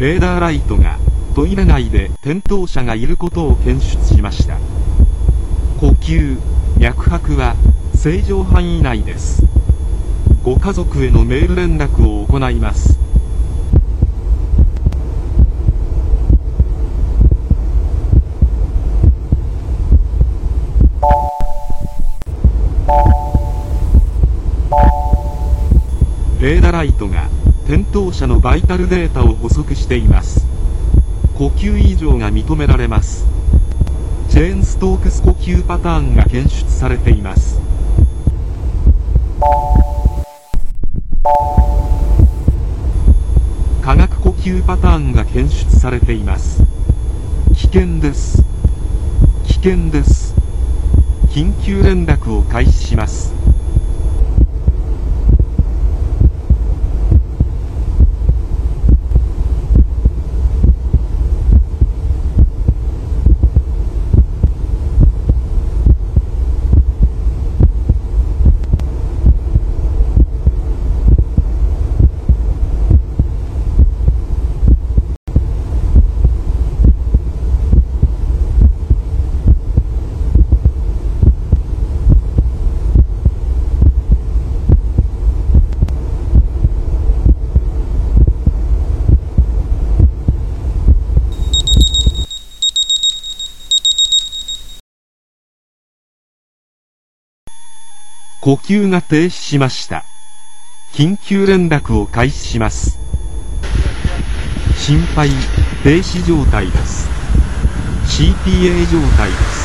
レーダーライトがトイレ内で転倒者がいることを検出しました。呼吸、脈拍は正常範囲内です。ご家族へのメール連絡を行います。レーダーライトが転倒者のバイタルデータを補足しています。呼吸異常が認められます。チェーンストークス呼吸パターンが検出されています。化学呼吸パターンが検出されています。危険です。危険です。緊急連絡を開始します。呼吸が停止しました。緊急連絡を開始します。心肺停止状態です。CPA 状態です。